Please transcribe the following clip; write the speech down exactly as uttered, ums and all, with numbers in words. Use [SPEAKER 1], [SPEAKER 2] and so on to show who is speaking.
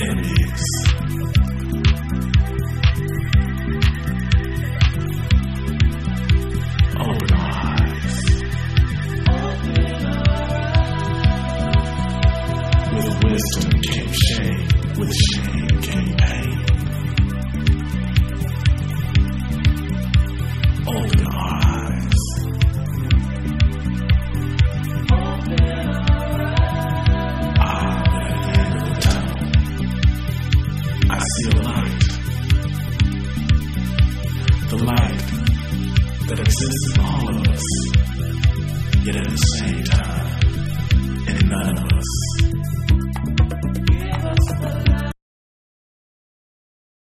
[SPEAKER 1] enemies. Open eyes. With wisdom came shame, with shame came pain. Open eyes. I'm at the end of the tunnel. I see a light. The light that exists in all of us.